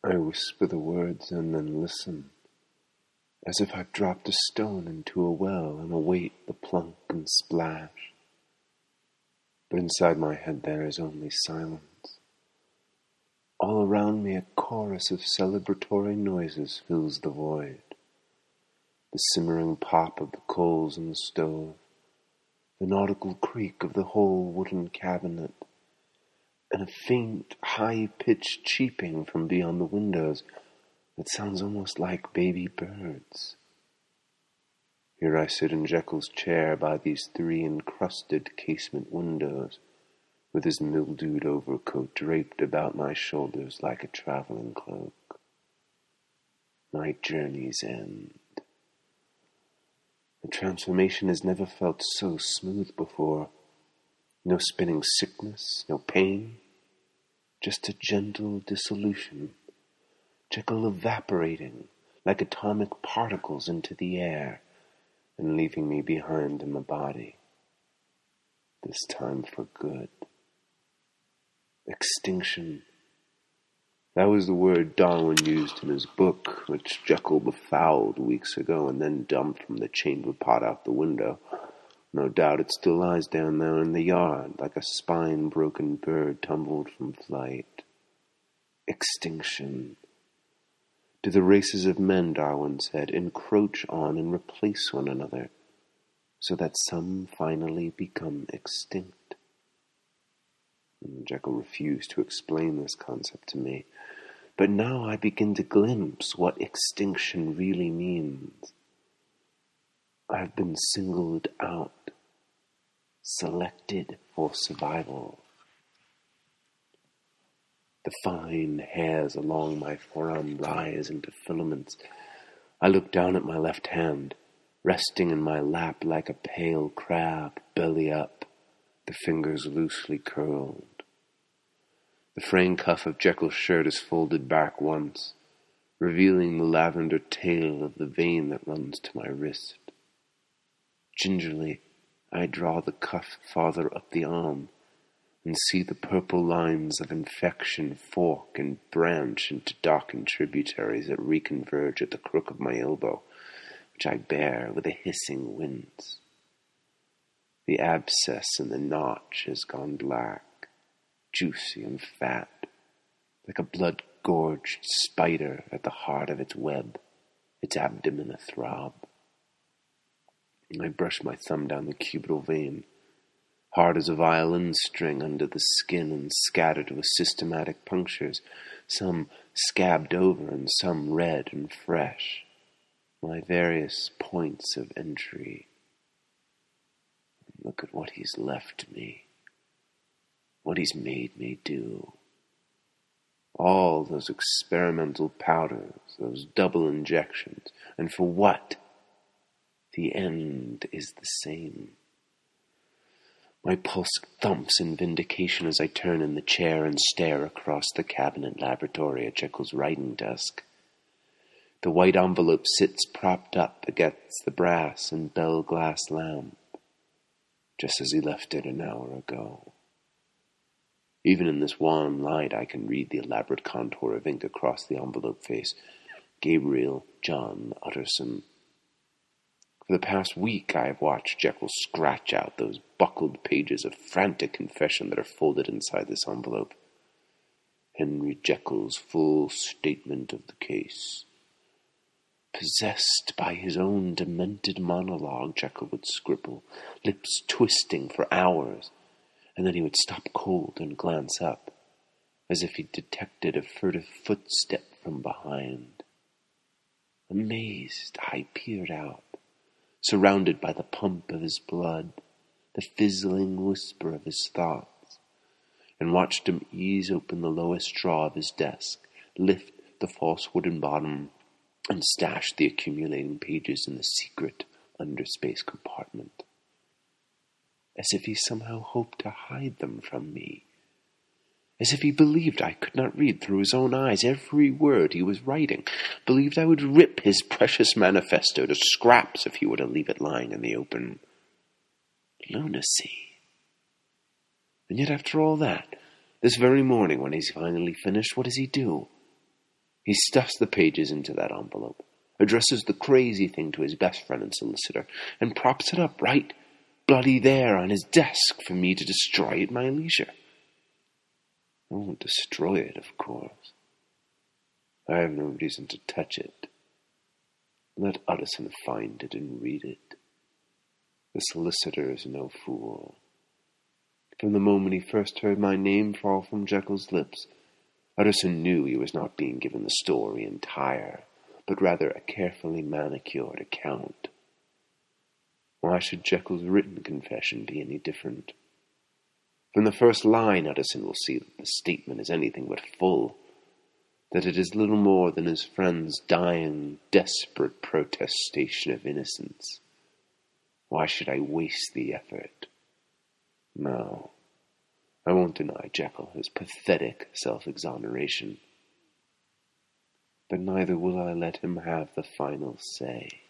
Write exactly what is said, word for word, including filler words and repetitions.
I whisper the words and then listen, as if I've dropped a stone into a well and await the plunk and splash. But inside my head there is only silence. All around me a chorus of celebratory noises fills the void. The simmering pop of the coals in the stove, the nautical creak of the whole wooden cabinet, and a faint, high-pitched cheeping from beyond the windows that sounds almost like baby birds. Here I sit in Jekyll's chair by these three encrusted casement windows, with his mildewed overcoat draped about my shoulders like a traveling cloak. My journey's end. The transformation has never felt so smooth before. No spinning sickness, no pain, just a gentle dissolution. Jekyll evaporating like atomic particles into the air and leaving me behind in the body. This time for good. Extinction. That was the word Darwin used in his book, which Jekyll befouled weeks ago and then dumped from the chamber pot out the window. No doubt it still lies down there in the yard, like a spine-broken bird tumbled from flight. Extinction. Do the races of men, Darwin said, encroach on and replace one another, so that some finally become extinct? And Jekyll refused to explain this concept to me. But now I begin to glimpse what extinction really means. I have been singled out, selected for survival. The fine hairs along my forearm rise into filaments. I look down at my left hand, resting in my lap like a pale crab, belly up, the fingers loosely curled. The fraying cuff of Jekyll's shirt is folded back once, revealing the lavender tail of the vein that runs to my wrist. Gingerly, I draw the cuff farther up the arm and see the purple lines of infection fork and branch into darkened tributaries that reconverge at the crook of my elbow, which I bear with a hissing wince. The abscess in the notch has gone black, juicy and fat, like a blood-gorged spider at the heart of its web, its abdomen athrob. I brush my thumb down the cubital vein, hard as a violin string under the skin and scattered with systematic punctures, some scabbed over and some red and fresh, my various points of entry. Look at what he's left me, what he's made me do. All those experimental powders, those double injections, and for what? The end is the same. My pulse thumps in vindication as I turn in the chair and stare across the cabinet laboratory at Jekyll's writing desk. The white envelope sits propped up against the brass and bell glass lamp, just as he left it an hour ago. Even in this wan light, I can read the elaborate contour of ink across the envelope face. Gabriel John Utterson. For the past week, I have watched Jekyll scratch out those buckled pages of frantic confession that are folded inside this envelope. Henry Jekyll's full statement of the case. Possessed by his own demented monologue, Jekyll would scribble, lips twisting for hours, and then he would stop cold and glance up, as if he detected a furtive footstep from behind. Amazed, I peered out, surrounded by the pump of his blood, the fizzling whisper of his thoughts, and watched him ease open the lowest drawer of his desk, lift the false wooden bottom, and stash the accumulating pages in the secret underspace compartment, as if he somehow hoped to hide them from me, as if he believed I could not read through his own eyes every word he was writing, believed I would rip his precious manifesto to scraps if he were to leave it lying in the open. Lunacy. And yet after all that, this very morning when he's finally finished, what does he do? He stuffs the pages into that envelope, addresses the crazy thing to his best friend and solicitor, and props it up right bloody there on his desk for me to destroy at my leisure. I won't destroy it, of course. I have no reason to touch it. Let Utterson find it and read it. The solicitor is no fool. From the moment he first heard my name fall from Jekyll's lips, Utterson knew he was not being given the story entire, but rather a carefully manicured account. Why should Jekyll's written confession be any different? From the first line, Utterson will see that the statement is anything but full, that it is little more than his friend's dying, desperate protestation of innocence. Why should I waste the effort? No, I won't deny Jekyll his pathetic self-exoneration, but neither will I let him have the final say.